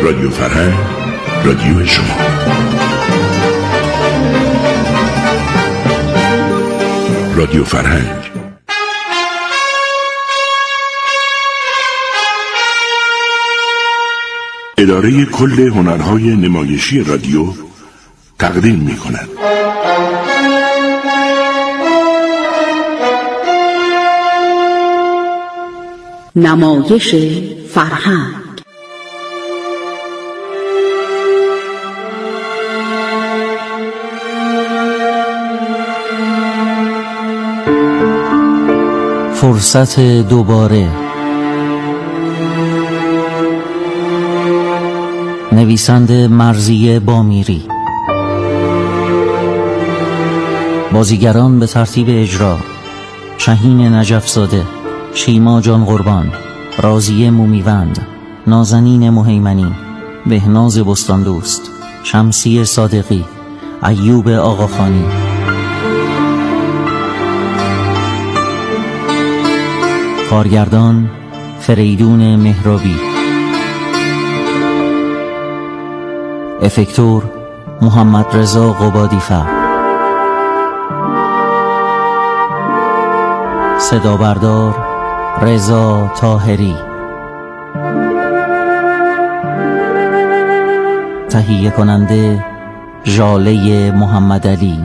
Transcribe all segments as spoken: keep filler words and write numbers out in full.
رادیو فرهنگ، رادیو شما. رادیو فرهنگ اداره کل هنرهای نمایشی رادیو تقدیم می کند. نمایش فرهنگ. فرصت دوباره. نویسنده مرضیه بامیری. بازیگران به ترتیب اجرا: شاهین نجف‌زاده، شیما جان قربان، راضیه مومیوند، نازنین مهیمنی، بهناز بستاندوست، شمسی صادقی، ایوب آقاخانی. کارگردان فریدون مهرابی. افکتور محمد رضا قبادی‌فر. صدا بردار رضا طاهری. تهیه کننده ژاله محمد علی.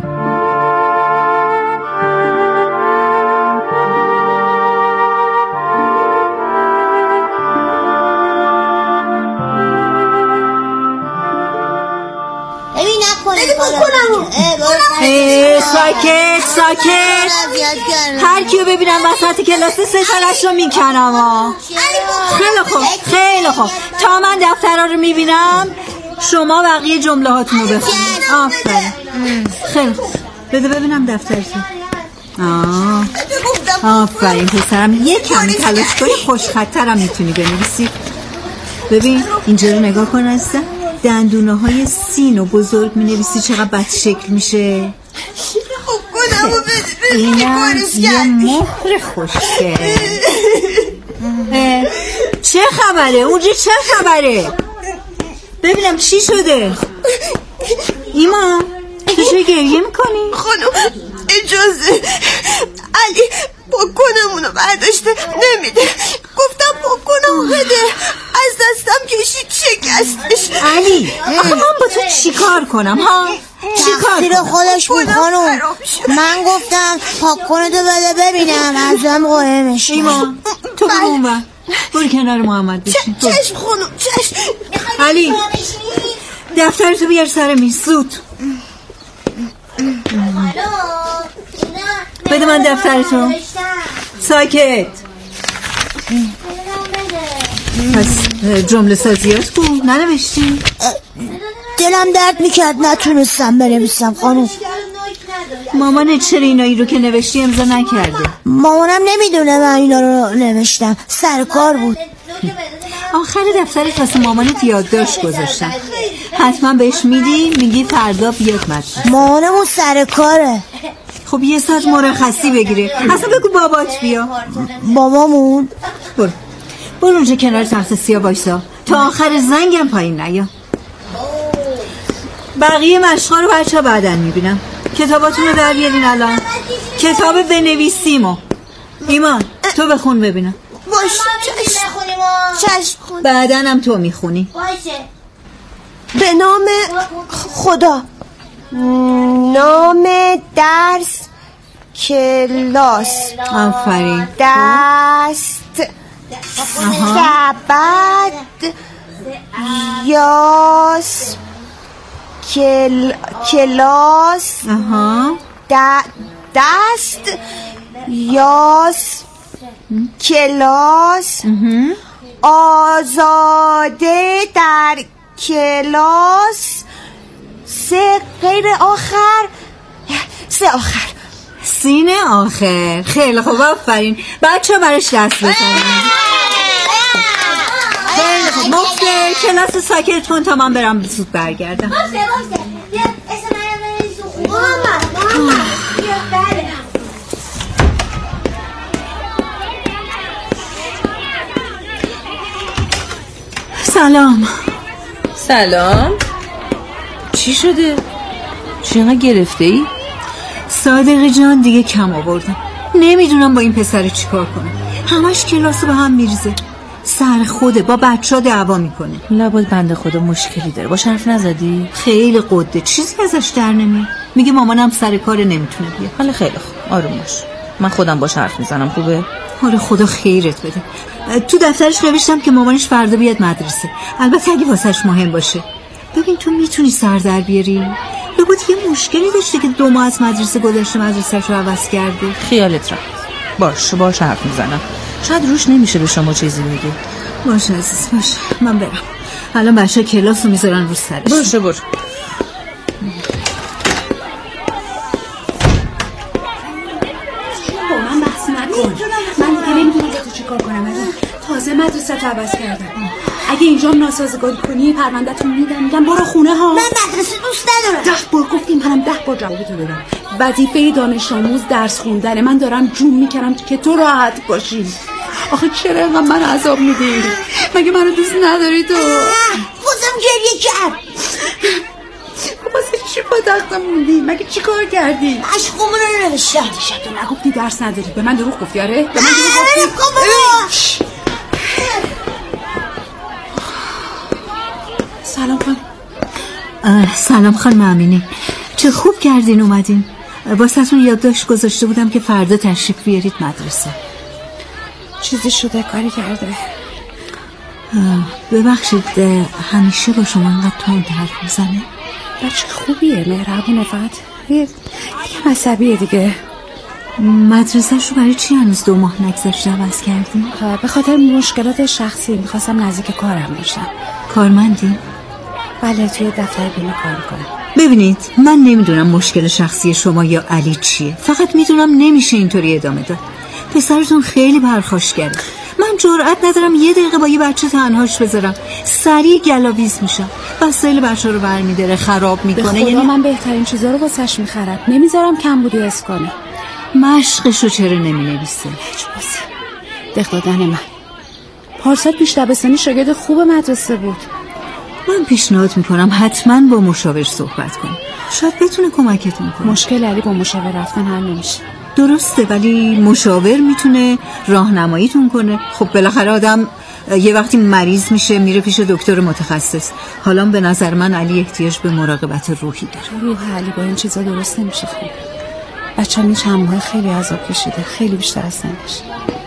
ساکت ساکت. هر کیو ببینم وسط کلاس سه تاش رو میکنم. خیلی خوب خیلی خوب. تا من دفترها رو میبینم شما بقیه جمله هاتون رو بخونید. آفرین. خیلی خوب. بده ببینم دفترتون. آه آفرین پسرم. یکم تلاش کنی خوشخطرم میتونی بنویسی. ببین اینجا رو نگاه کن عزیزم. دندونه های سین و بزرگ می نویسی چقدر بد شکل میشه. خب کنم و بده اینم یه مهر خوشگل. چه خبره؟ اونجا چه خبره؟ ببینم چی شده؟ ایمان تو چه گریه میکنی؟ خانم اجازه. علی پاکنمونو برداشته نمیده. گفتم پاکنمو بده. از دستم کشید شکستش. علی آخه من با تو چیکار کنم ها؟ تقصیر خودش بود خانم. من گفتم پاکنتو بده ببینم ازم قایمش. ایمان تو برون بر برو کنار محمد بشین. چشم خانم چشم. علی دفترتو بیار سر میز زود. بده من دفترتو. ساکت. پس جمله سازیات کو ننوشتی؟ دلم درد میکرد نتونستم بنویسم خانم. مامانت چرا اینایی رو که نوشتی امضا نکرده؟ مامانم نمیدونه من اینا رو نوشتم، سر کار بود. آخر دفترت واسه مامانت یادداشت گذاشتم، حتما بهش میدی میگی فردا بیاد مدرسه. مامانمون سر کاره. خب یه ساعت مرخصی بگیره. اصلا بگو بابات بیا. بابامون؟ برو برو اونجا کنار تخت سیاه وایسا تا آخر زنگم پایین نیا. بقیه مشقا رو بچه ها بعدن میبینم. کتاباتون رو در بیارین الان. کتاب بنویسیم و ایمان تو بخون ببینم. باش چشم. چشم. بعدن هم تو میخونی. به نام خدا. نام درس کلاس. آفرین. دست سبد یاس کل... کلاس. آها. د... دست یاس کلاس. آزاده در کلاس. سه غیر آخر. سه آخر. سین آخر. خیلی خوب آفرین. بچه ها براش دست بزنید. خیلی خوب. مفته کلاس ساکت کن تا من برم زود برگردم. مفته مفته بیا اسم من بنویس محمد محمد بیا بله. سلام. سلام. چی شده؟ چی گرفته ای؟ صادقی جان دیگه کم آوردم. نمیدونم با این پسر چی کار کنم. همش کلاسو به هم میریزه. سر خوده با بچه ها دعوا میکنه. لابد بنده خدا مشکلی داره. با حرف نزدی؟ خیلی قده، چیزی ازش در نمیاد. میگه مامانم سر کار نمیتونه بیاد. حالا خیلی خوب، آروم باش. من خودم باش حرف میزنم. خوبه؟ حالا خدا خیرت بده. تو دفترش نوشتم که مامانش فردا بیاد مدرسه، البته اگه واسش مهم باشه. ببین تو میتونی سر در بیاری؟ لابد یه مشکلی داشته که دو ماه از مدرسه گذشته مدرسه‌ش رو عوض کرده. خیالت راحت باش، باش حرف میزنم. شاید روش نمیشه به شما چیزی میگه. باشه عزیز، باشه. من برم. الان بچه کلاس رو میذارن رو سرش. باشه باشه. با من بحث نکن. من دیگه نمیدونم با تو چی کار کنم. تازه مدرسه رو عوض کردم. اگه اینجا ناسازگاری کنی پرونده‌تون میدم. میگم برو خونه ها. من مدرسه دوست ندارم. ده بار گفتیم، منم ده بار جوابتو دادم. وظیفه دانش آموز درس خوندنه. من دارم جون میکنم که تو راحت باشی. آخه چرا اینقدر من عذاب میدی؟ مگه منو دوست نداری تو؟ بازم گریه کرد. واسه چی با تختم موندی؟ مگه چی کار کردی؟ عشقمون رو نوشتم. تو نگفتی درس نداری. به من دروغ گفتی؟ آره به من دروغ گفتی. سلام خانم. سلام خانم امینه، چه خوب کردین اومدین. واسهتون یادداشت گذاشته بودم که فردا تشریف بیارید مدرسه. چیزی شده؟ کاری کرده؟ ببخشید همیشه با شما انقدر تند حرف میزنه؟ بچه خوبیه، مهربونه، فقط یکم عصبیه دیگه. مدرسه‌شو برای چی هنوز دو ماه نگذشته عوض کردین؟ به خاطر مشکلات شخصی. میخواستم نزدیک کارم باشم. کارمندی؟ بله، توی دفتر بیمه کار میکنم. ببینید من نمیدونم مشکل شخصی شما یا علی چیه، فقط میدونم نمیشه اینطوری ادامه داد. پسرتون خیلی پرخاشگره. من جرئت ندارم یه دقیقه با یه بچه تنهاش بذارم. سریع گلاویز میشم، وسایل بچه رو برمیداره، خراب میکنه. به خدا یعنی من بهترین چیزا رو واسش میخرم. نمیذارم کم بودی حس کنه. مشقشو چرا نمینویسه؟ دق دادن من. پارسال پیش دبستانی شاگرد خوب مدرسه بود. من پیشنهاد میکنم حتما با مشاور صحبت کنیم، شاید بتونه کمکتون کنه. مشکل علی با مشاور رفتن حل نمیشه. درسته، ولی مشاور میتونه راهنماییتون کنه. خب بالاخره آدم یه وقتی مریض میشه میره پیش دکتر متخصص. حالا به نظر من علی احتیاج به مراقبت روحی داره. روح علی با این چیزا درست نمیشه. خیلی بچه‌م این چند ماه خیلی عذاب کشیده، خیلی بیشتر از سنش.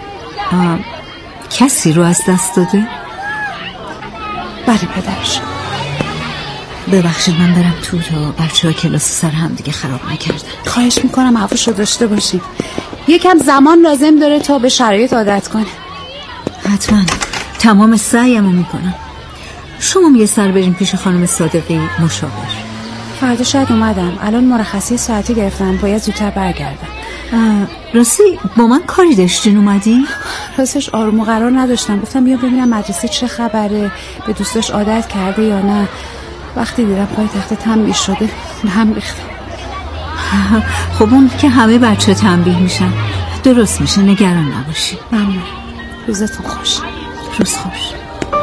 کسی رو از دست داده؟ بله، پدرش. ببخشید من برم تو تا بچه ها کلاس سر هم دیگه خراب نکردن. خواهش میکنم عفوش رو داشته باشی. یکم زمان لازم داره تا به شرایط عادت کنه. حتما تمام سعیمو میکنم. شما یه سر بریم پیش خانم صادقی مشاور. فردا شاید اومدم. الان مرخصی ساعتی گرفتم، باید زودتر برگردم. راستی با من کاری داشتین اومدی؟ راستش آروم و قرار نداشتم. گفتم بیا ببینم مدرسه چه خبره، به دوستاش عادت کرده یا نه. وقتی دیدم پای تخت تنبیه شده هم ریختم. خب اون که همه بچه تنبیه میشن، درست میشه، نگران نباشی. ممنون. روزتون خوش. روز خوش.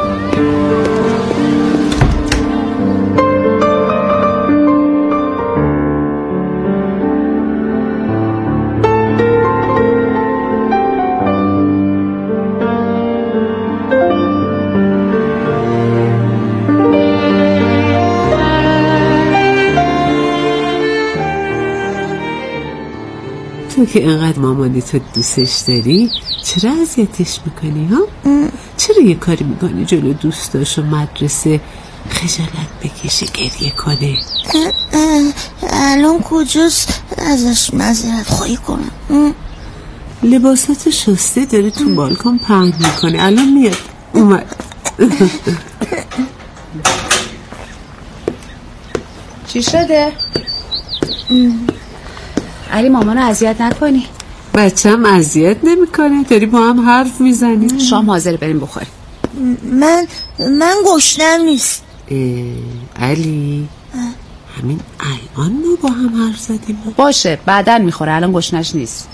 تو که اینقدر مامانی تو دوستش داری چرا اذیتش میکنی ها؟ چرا یه کاری میکنی جلو دوستاش و مدرسه خجالت بکشه گریه کنه؟ الان کجاست ازش معذرت خواهی کنم؟ لباسات شسته داره تو بالکن پهن میکنه، الان میاد. اومد. چی شده؟ علی مامانو اذیت نکنی. بچه‌م اذیت نمیکنه، داری با هم حرف میزنی. شام حاضر بریم بخوریم. من من گشنم نیست. علی همین الان ما با هم حرف زدیم. باشه بعداً میخوره، الان گشنش نیست.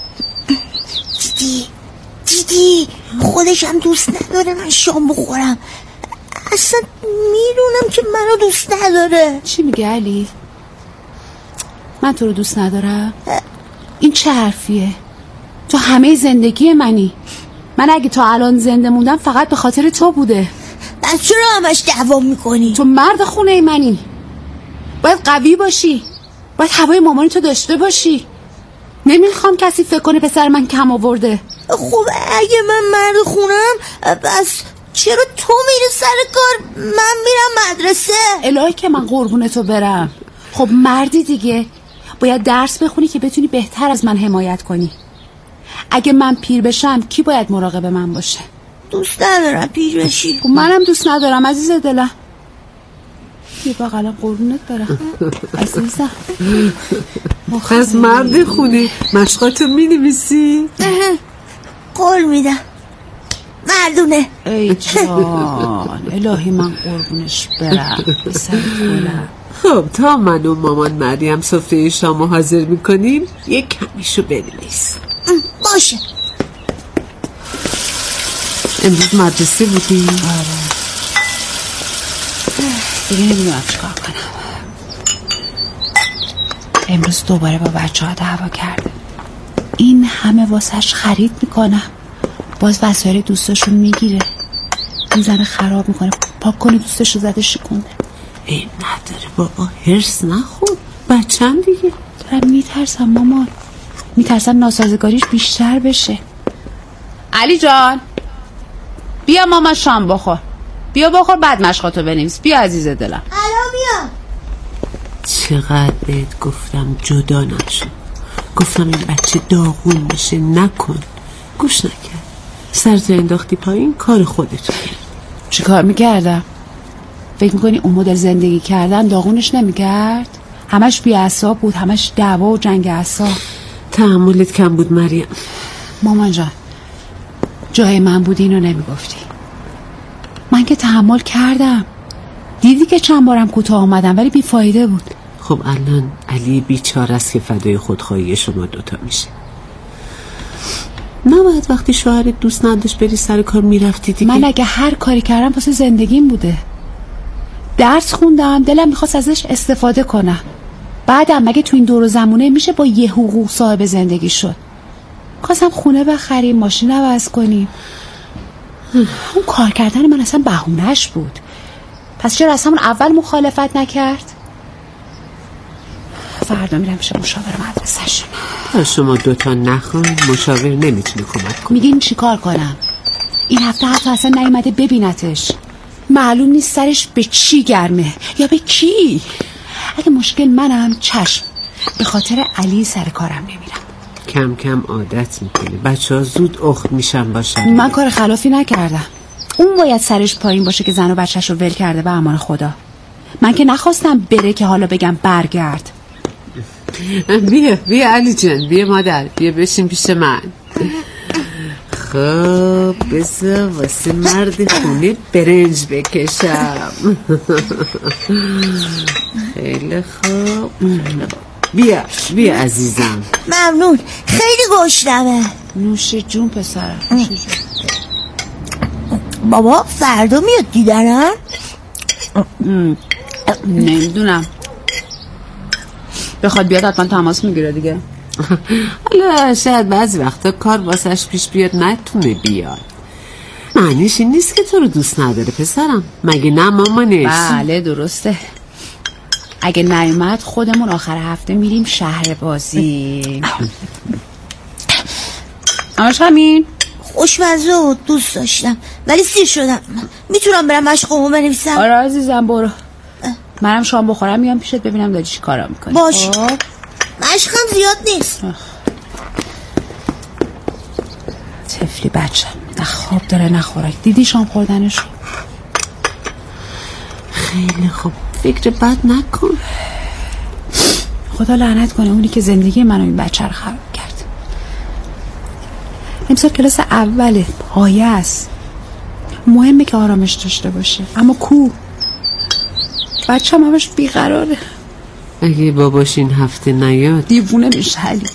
دیدی دیدی خودش هم دوست نداره من شام بخورم. اصلا میدونم که منو دوست نداره. چی میگی علی؟ من تو رو دوست ندارم؟ این چه حرفیه؟ تو همه زندگی منی. من اگه تا الان زنده موندم فقط به خاطر تو بوده. پس چرا همش دعوا میکنی؟ تو مرد خونه منی، باید قوی باشی، باید هوای مامانی تو داشته باشی. نمیخوام کسی فکر کنه پسر من کم آورده. خب اگه من مرد خونم پس چرا تو میری سر کار من میرم مدرسه؟ الهی که من قربون تو برم. خب مردی دیگه، باید درس بخونی که بتونی بهتر از من حمایت کنی. اگه من پیر بشم کی باید مراقب من باشه؟ دوست ندارم پیر بشی. خب منم دوست ندارم عزیز دلم. یه بغلا قربونت برم عزیزم. از مرد خونه مشقاتو مینویسی؟ قول میدم مردونه. ای جان الهی من قربونش برم. خب تا من و مامان مریم سفره شامو حاضر میکنیم یک کمیشو بنویس. باشه. امروز مدرسه بودی؟ آره دیگه نمیدونم چیکار کنم. امروز دوباره با بچه ها دعوا کرده. این همه واسهش خرید میکنم، باز وسایل دوستاشون میگیره، میزنه خراب میکنه، پاک کنه دوستاشو زده شکونده. این نداره بابا، هرس نخور، بچم دیگه. دارم میترسم مامان، میترسم ناسازگاریش بیشتر بشه. علی جان بیا ماما شام بخور، بیا بخور بعد مشقاتو بنویس. بیا عزیز دلم. الان میام. چقدر بهت گفتم جدا نشو، گفتم این بچه داغون میشه نکن، گوش نکرد. سرتو انداختی پایین، کار خودتو کرد. چی کار میکردم؟ فکر میکنی اون مدل زندگی کردن داغونش نمیکرد؟ همش بی اعصاب بود، همش دعوا و جنگ اعصاب. تحملت کم بود مریم. مامان جان جای من بود اینو نمیگفتی. من که تحمل کردم، دیدی که چند بارم کوتاه آمدم ولی بیفایده بود. خب الان علی بیچاره است که فدای خودخواهی شما دوتا میشه. نباید وقتی شوهرت دوست نداشت بری سر کار میرفتی دیگه. من اگه هر کاری کردم واسه زندگیم بوده. درس خوندم، دلم میخواست ازش استفاده کنم. بعدم مگه تو این دور و زمونه میشه با یه حقوق صاحب زندگی شد؟ خواستم خونه بخریم، ماشین عوض کنیم. اون کار کردن من اصلا بهونه‌اش بود. پس چرا از همون اول مخالفت نکرد؟ فردا میرم پیش مشاور مدرسه‌ش. شما دوتا نخواین مشاور نمیتونه کمک کنه. میگین چی کار کنم؟ این هفته حتی اصلا نیومده ببینتش. معلوم نیست سرش به چی گرمه یا به کی. اگه مشکل منم چشم، به خاطر علی سر کارم نمیرم. کم کم عادت میکنه، بچه ها زود اخت میشن باشن. من کار خلافی نکردم. اون باید سرش پایین باشه که زن و بچه‌شو ول کرده به امان خدا. من که نخواستم بره که حالا بگم برگرد. بیا بیا علی جان، بیا مادر، بیا بشین پیش من. خب بذار واسه مرد خونه برنج بکشم. خیلی خوب. بیا بیا عزیزم. ممنون، خیلی گشنمه. نوش جون پسرم، نوش جون. بابا فردا میاد دیدنم؟ نمیدونم، بخواد بیاد حتما تماس میگیره دیگه. حالا شاید بعضی وقتا کار واسش پیش بیاد نتونه بیاد. معنیش این نیست که تو رو دوست نداره پسرم، مگه نه مامانش؟ بله درسته. اگه نیومد خودمون آخر هفته میریم شهر بازی. همش همین. خوشمزه و دوست داشتم ولی سیر شدم. میتونم برم مشقامو بنویسم؟ آره عزیزم برو. منم شام بخورم میام پیشت ببینم داری چی کارا میکنی. باش. مشقم زیاد نیست. طفلی بچه نه خواب داره نه خوراک. دیدی شام خوردنشو؟ خیلی خوب، فکر بد نکن. خدا لعنت کنه اونی که زندگی منو این بچه رو خراب کرد. امسال کلاس اوله، پایه است. مهمه که آرامش داشته باشه، اما کو بچه هم همش بیقراره. اگه باباش این هفته نیاد دیوونه میشه. علی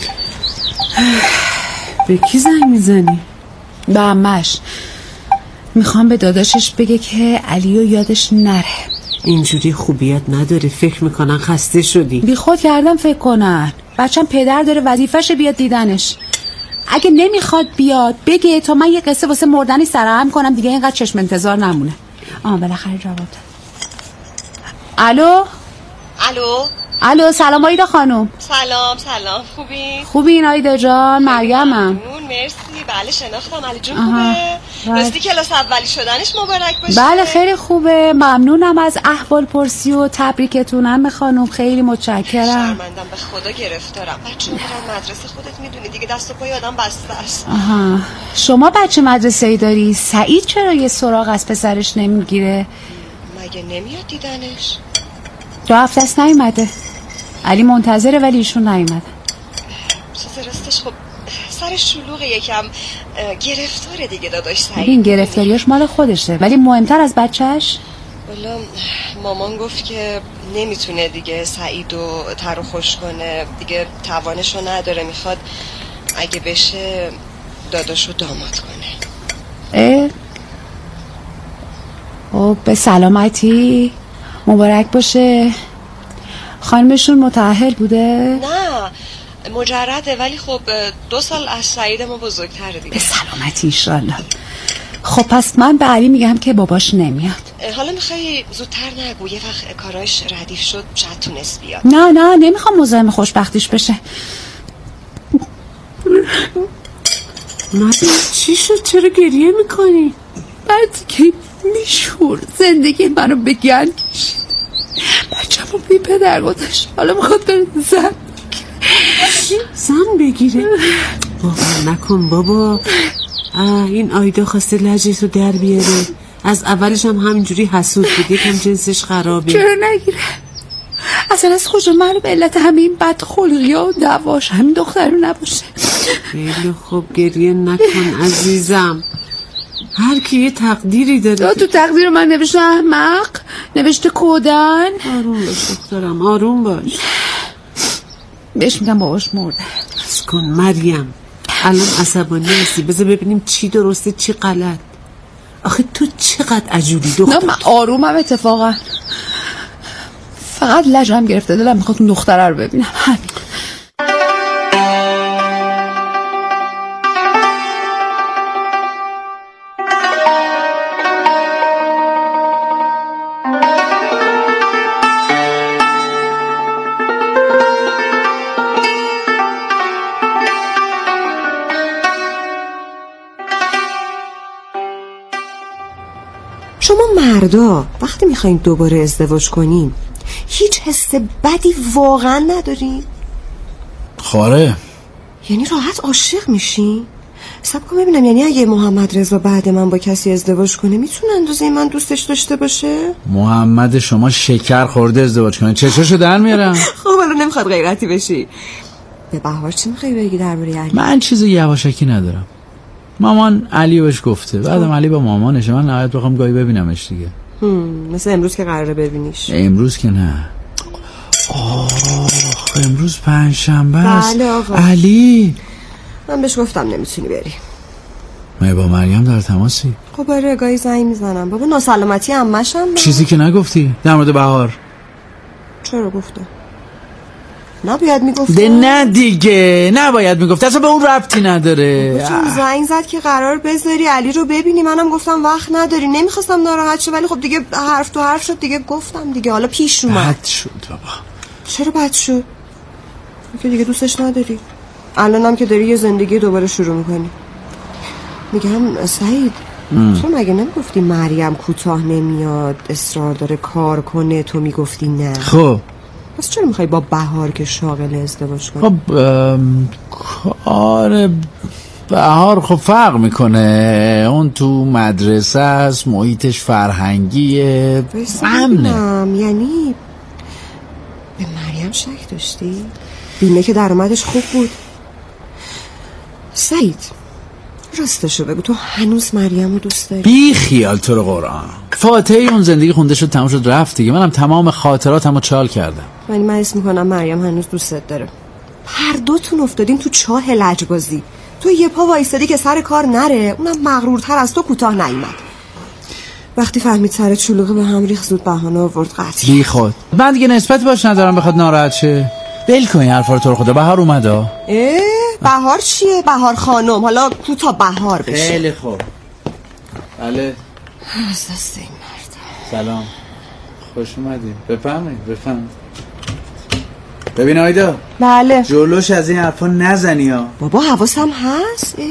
به کی زنگ میزنی؟ به عمش. میخوام به داداشش بگه که علیو یادش نره. اینجوری خوبیت نداره، فکر میکنن خسته شدی. بی خود کردم فکر کنن. بچم پدر داره وظیفه‌شه بیاد دیدنش. اگه نمیخواد بیاد بگه تا من یه قصه واسه مردنی سرهم کنم دیگه اینقدر چشم انتظار نمونه. آه بالاخره جواب داد. الو الو الو سلام آیدا خانم. سلام سلام خوبی؟ خوبین آیدا جان؟ مریمم. ممنون مرسی. بله شناختم. علی جون خوبه؟ راستی کلاس اولی شدنش مبارک باشه. بله خیلی خوبه. ممنونم از احوال پرسی و تبریکتونم خانم. خیلی متشکرم. شرمندم به خدا گرفتارم. بچه میرن مدرسه خودت میدونی دیگه دست و پای آدم بسته است. آها شما بچه مدرسه ای داری؟ سعید چرا یه سراغ از پسرش نمیگیره؟ مگه نمیاد دیدنش؟ دو هفته است نیومده. علی منتظره ولی ایشون نیومده. چیز راستش خب سر شلوغ یکم گرفتاره دیگه داداش سعید. این گرفتاریاش مال خودشه ولی مهمتر از بچهش. والا مامان گفت که نمیتونه دیگه سعیدو تر و خوش کنه دیگه، توانشو نداره، میخواد اگه بشه داداشو داماد کنه. اه او به سلامتی مبارک باشه. خانمشون متأهل بوده؟ نه مجرده ولی خب دو سال از سعید ما بزرگتره دیگه. به سلامتی ایشالله. خب پس من به علی میگم که باباش نمیاد. حالا میخوای زودتر نگو یه وقت کاراش ردیف شد شاید تونست بیاد. نه نه نمیخوام مزاحم خوشبختیش بشه. نادر چی شد؟ چرا گریه میکنی؟ بعد که میشور زندگی منو به گند کشید. بچه‌مو بی پدر گذاشت. حالا میخواد به زن زن بگیره. باور نکن بابا. این آیدا خواسته لجش رو در بیاره. از اولش هم همینجوری حسود بود. یکم جنسش خرابه. چرا نگیره؟ اصلا از کجا معلوم علت همین بدخلقی ها و دعواش همین دختر رو نباشه. خیلی خوب گریه نکن عزیزم. هر کی یه تقدیری داره. تو تقدیر من نوشته احمق، نوشته کودن. آروم باش دخترم آروم باش. بهش میگم باباش مرده. بس کن مریم. الان عصبانی هستی، بذار ببینیم چی درسته چی غلط. آخه تو چقدر عجولی دختر. نه من آرومم اتفاقا، فقط لجم گرفته دلم میخواد اون دختره رو ببینم همین. شما مردا وقتی میخواین دوباره ازدواج کنین هیچ حس بدی واقعا ندارین؟ خاره یعنی راحت عاشق میشین؟ سب کن ببینم، یعنی اگه محمد رضا بعد من با کسی ازدواج کنه میتونه اندازه من دوستش داشته باشه؟ محمد شما شکر خورده ازدواج کنه چشاشو در میارم. خب الان نمیخواد غیرتی بشی. به بهار چی میخوای بگی درباره علی؟ من چیزی یواشکی ندارم. مامان علی بهش گفته، بعدم علی با مامانشه، من نهایت بخوام گاهی ببینمش دیگه. هم. مثل امروز که قراره ببینیش. امروز که نه. آه امروز پنج شنبه است. بله آقا. علی من بهش گفتم نمیتونی بری. من با مریم در تماسی؟ خب برای گاهی زنگ میزنم. بابا ناسلامتی عمه‌شم. چیزی که نگفتی در مورد بهار؟ چرا گفته؟ نباید میگفت. ده نه دیگه نباید میگفت، اصلا به اون ربطی نداره. چون زنگ زد که قرار بذاری علی رو ببینی، منم گفتم وقت نداری، نمیخواستم ناراحت شه ولی خب دیگه حرف تو حرف شد دیگه، گفتم دیگه حالا پیش اومد. بد شد بابا. چرا بد شد؟ که دیگه دوستش نداری، الانم که داری یه زندگی دوباره شروع میکنی. میگم سعید تو مگه نمیگفتی مریم کوتاه نمیاد، اصرار داره کار کنه، تو میگفتی نه؟ خب پس چرا میخوای با بهار که شاغل ازدواج کنی؟ خب کار بهار خب فرق میکنه، اون تو مدرسه است، محیطش فرهنگیه، امنه. یعنی به مریم شک داشتی؟ بیمه که درآمدش خوب بود. سعید راستشو بگو، تو هنوز مریم رو دوست داری؟ بی خیال تو رو قرآن، فاتحه اون زندگی خونده شد تمام شد رفت دیگه، منم تمام خاطراتمو چال کردم. ولی من اسم میکنم مریم هنوز دوستت داره. هر دوتون افتادین تو چاه لجبازی، تو یه پا وایستادی که سر کار نره، اونم مغرورتر از تو کوتاه نیامد. وقتی فهمید سر چلوغه به هم ریخت زود بهانه آورد قطعی. بی خود من دیگه نسبت باش ندارم بخواد ناراحت شه. ول کن این حرفا رو تو رو خدا. بهار اومده. اه بهار چیه؟ بهار خانم حالا تو تا بهار بشه. خیلی خوب. بله از دست این مرد. سلام خوش اومدیم. بفرمایید بفرمایید. ببین آیدا. بله جلوش از این حرفا نزنی ها. بابا حواسم هست. اه.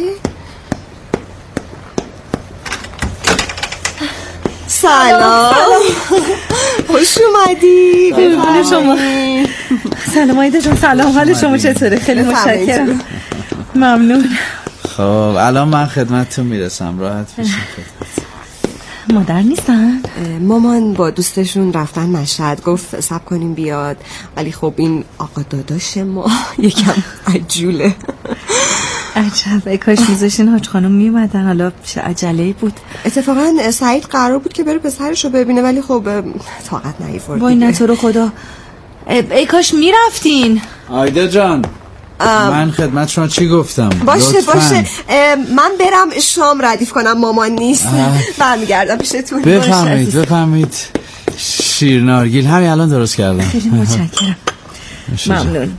سلام خوش اومدی. قربون شما. سلام آیدا جان. سلام حال شما چطوره؟ خیلی متشکرم. ممنون. خب الان من خدمتتون میرسم راحت بشین. مادر نیستن؟ مامان با دوستشون رفتن مشهد. گفت صبر کنیم بیاد ولی خب این آقا داداش ما یکم عجوله. عجب ای کاش میذاشین حاج خانم میومدن. حالا چه عجله‌ای بود. اتفاقا سعید قرار بود که بره پسرشو ببینه ولی خب طاقت نیاورد. وای نه تو رو خدا. ای کاش میرفتین. آیدا جان من خدمت شما چی گفتم؟ باشه لطفاً. باشه من برم شام ردیف کنم مامان نیست. برمیگردم پیشتون. بفرمایید بفرمایید. شیرنارگیل همین الان درست کردم. خیلی متشکرم. ممنون.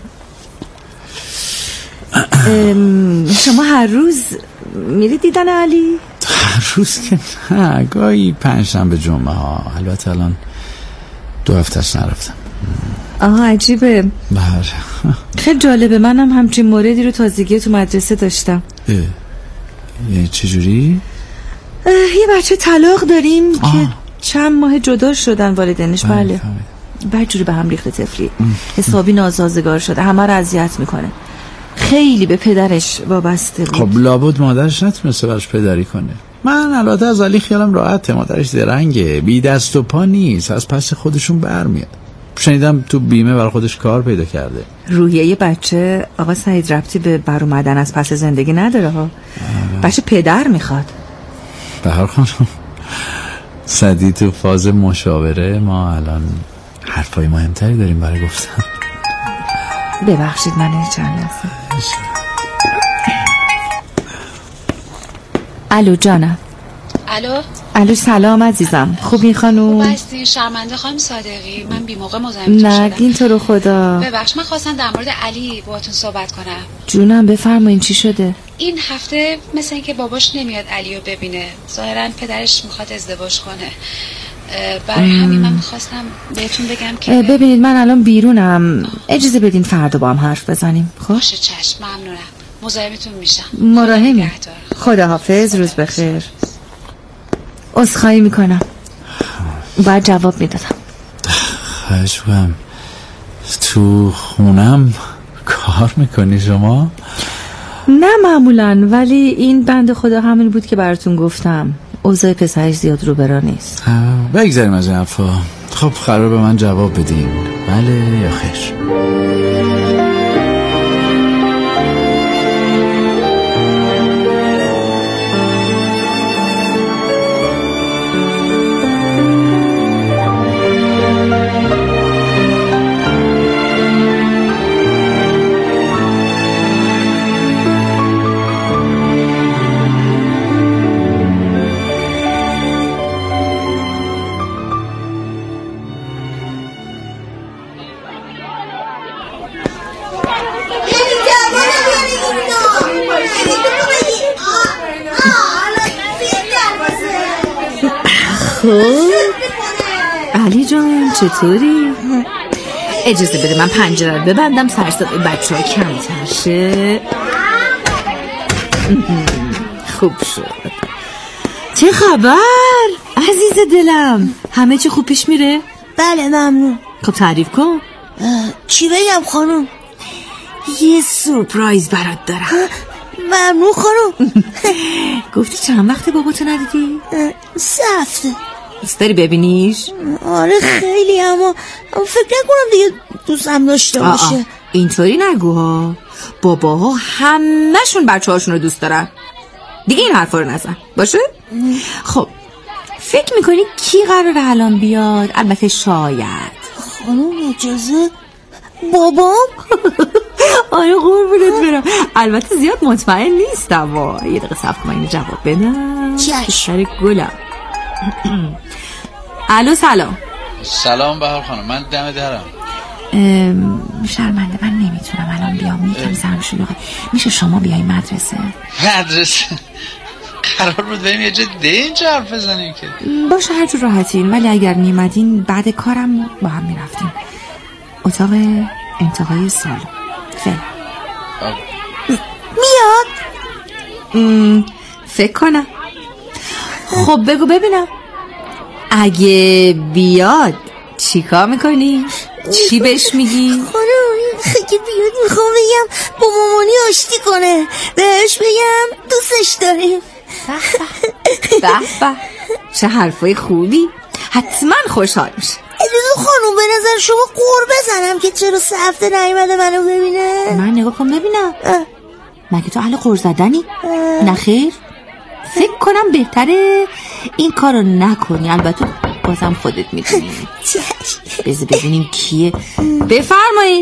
شما هر روز میری دیدن علی؟ هر روز که نه گاهی پنجشنبه جمعه ها. البته الان دو هفتهش نرفتم. آها عجیبه. بله خیلی جالبه. منم همچین موردی رو تازگی تو مدرسه داشتم. یه چجوری؟ یه بچه طلاق داریم آه. که چند ماه جدا شدن والدینش. بله, بله. بدجوری به هم ریخته طفلی. حسابی ناسازگار شده. همه رو اذیت میکنه. خیلی به پدرش وابسته بود. خب لابد مادرش نتونسته براش پدری کنه. من البته از علی خیالم راحته. مادرش زرنگه بی دست و پا نیست. از پس خودشون برمیاد. شنیدم تو بیمه برای خودش کار پیدا کرده. روحیه یه بچه آقا سعید ربطی به بر اومدن از پس زندگی نداره ها. بچه پدر میخواد. بهار خانم صدی تو فاز مشاوره. ما الان حرفای مهمتری داریم برای گفتن. ببخشید من چند لحظه. الو جانم. الو الو سلام عزیزم. خوبی خانوم؟ خوب هستی؟ شرمنده خانم صادقی من بی موقع مزاحمتون شدم. نگین تو رو خدا. ببخش من خواستم در مورد علی باهاتون صحبت کنم. جونم بفرمایین چی شده؟ این هفته مثل اینکه باباش نمیاد علی رو ببینه. ظاهرا پدرش میخواد ازدواج کنه. برای همین من میخواستم بهتون بگم که ببینید من الان بیرونم. اجازه بدین فردا با هم حرف بزنیم. خب باشه چشم. ممنونم. مزاحمتون میشم. مراحمی. خداحافظ. روز بخیر. عذرخواهی میکنم. باید جواب میدادم. خواهش میکنم. تو خونم کار میکنی شما؟ نه معمولا ولی این بنده خدا همین بود که براتون گفتم. اوضاع پسرش زیاد رو برا نیست. بگذاریم از این حرفا. خب قرار به من جواب بدین بله یا خیر؟ علی جان چطوری؟ اجازه بده من پنجره رو ببندم سرصدای بچه ها کمتر شه. خوب شد. چه خبر؟ عزیز دلم همه چی خوب پیش میره؟ بله ممنون. خب تعریف کن. چی بگم خانم؟ یه سورپرایز برات دارم. ممنون خانم. گفتی چند وقت باباتو ندیدی؟ سه هفته. دوست داری ببینیش؟ آره خیلی اما فکر نکنم دیگه دوستم داشته باشه. اینطوری نگو ها. باباها همه‌شون بچه هاشون رو دوست دارن. دیگه این حرفا رو نزن باشه؟ خب فکر میکنی کی قراره الان بیاد؟ البته شاید خانم اجازه بابام. آره قربونت برم. البته زیاد مطمئن نیستم. یه دقیقه صبر کن من اینو جواب بدم. چشم گلم. الو سلام. سلام بهار خانم، من دم درم. شرمنده من نمیتونم الان بیام، یکم سرم شلوغه. میشه شما بیای مدرسه؟ مدرسه؟ قرار بود بریم یه جا دیگه اینجا حرف بزنیم که. باشه هر جور راحتین، ولی اگر میمدین بعد کارم با هم میرفتیم اتاق انتهای سال. فعلا میاد؟ فکر کنم. خب بگو ببینم اگه بیاد چی کار میکنی؟ چی بهش میگی؟ خانم اگه بیاد میخوام بگم با مامانی آشتی کنه، بهش بگم دوستش داریم. به به چه حرفای خوبی، حتما خوشحال میشه. اجازه خانم به نظر شما قور بزنم که چرا سه هفته نیومده منو ببینه؟ من نگاه کن ببینم اه. مگه تو اهل قور زدنی؟ نخیر، فکر کنم بهتره این کارو نکنی. البته بازم خودت میدونی. بذار ببینیم کیه. بفرمایید.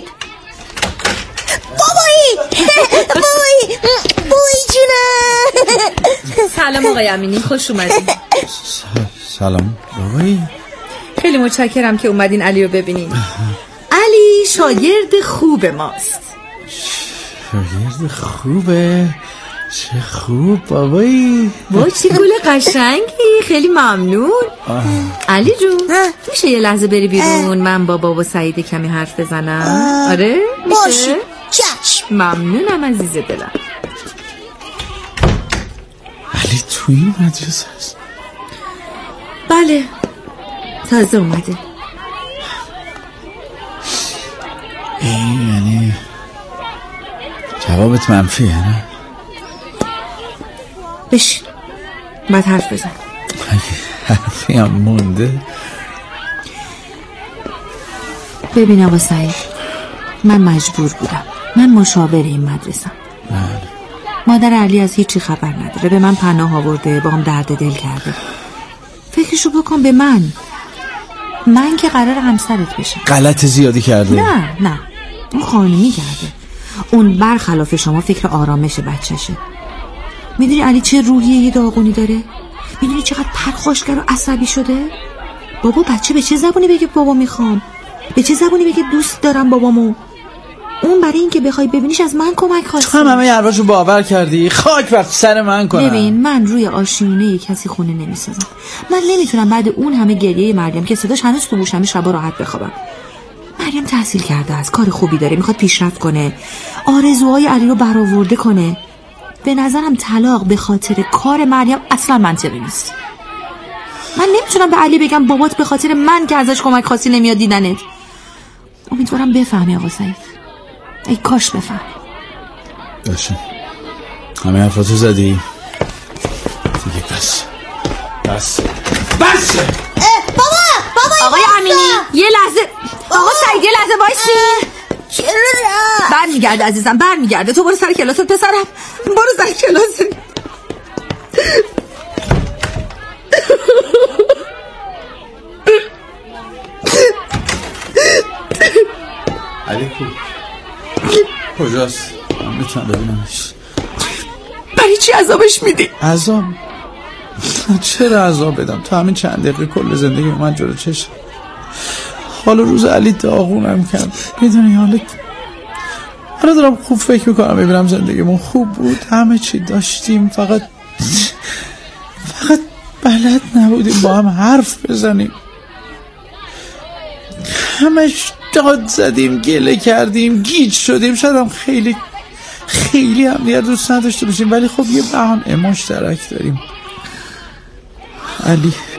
بابایی بابایی بابایی جونم. سلام آقای امینی، خوش اومدین. سلام بابایی. خیلی متشکرم که اومدین علیو ببینین. علی شاگرد خوب ماست. شاگرد خوبه؟ چه خوب بابایی. وای چه گل قشنگی، خیلی ممنون. آه. علی جون میشه یه لحظه بری بیرون؟ من با بابا سعید کمی حرف بزنم. آره باشه چشم. ممنونم عزیز دلم. علی تو این مدرسه هست؟ بله تازه اومده. این یعنی جوابت منفیه نه؟ بشین باید حرف بزن. حرفی هم مونده. ببین آقا سعید، من مجبور بودم، من مشاور این مدرسم. مادر علی از هیچی خبر نداره، به من پناه آورده، با هم درد دل کرده. فکرشو بکن به من من که قرار همسرت بشم. غلط زیادی کرده؟ نه نه اون قانونی کرده. اون برخلاف شما فکر آرامش بچهشه. میدونی علی چه روحیه یه داغونی داره؟ میدونی چقدر پرخاشگر و عصبی شده؟ بابا بچه به چه زبونی بگه بابا میخوام؟ به چه زبونی بگه دوست دارم بابامو؟ اون برای این که بخوای ببینیش از من کمک خواسته. تو هم همه حرفاشو باور کردی؟ خاک بر سر من کنم. ببین من روی آشیونه کسی خونه نمیسازم. من نمیتونم بعد اون همه گریه مریم که صداش هنوز تو گوشمه شبا راحت بخوابم. مریم تحصیل کرده است، کار خوبی داره، میخواد پیشرفت کنه، آرزوهای علی رو برآورده کنه. به نظرم طلاق به خاطر کار مریم اصلا منطقی نیست. من نمیتونم به علی بگم بابات به خاطر من که ازش کمک خاصی نمیاد دیدنت. امیدوارم بفهمی آقا سعید، ای کاش بفهمی. باشه همه حرفاتو زدی دیگه. بس بس بس. بابا بابا آقای امینی یه لحظه. آقا سعید یه لحظه وایسی. چرا؟ برمیگرده عزیزم، برمیگرده. تو برو سر کلاست پسرم، برو سر کلاست. علی کو کجاست؟ من میتونم ببینمش. برای چی عذابش میدی؟ عذاب؟ چرا عذاب بدم؟ تا همین چند دقیقه کل زندگی من جلو چشم. حالا روز علی داغونم کرد. میدونی حالا حالا دارم خوب فکر میکنم، ببینم زندگیمون خوب بود، همه چی داشتیم، فقط فقط بلد نبودیم با هم حرف بزنیم. همش داد زدیم، گله کردیم، گیج شدیم. شاید هم خیلی خیلی هم دیگه دوست نداشته باشیم، ولی خب یه بهانه مشترک داریم. علی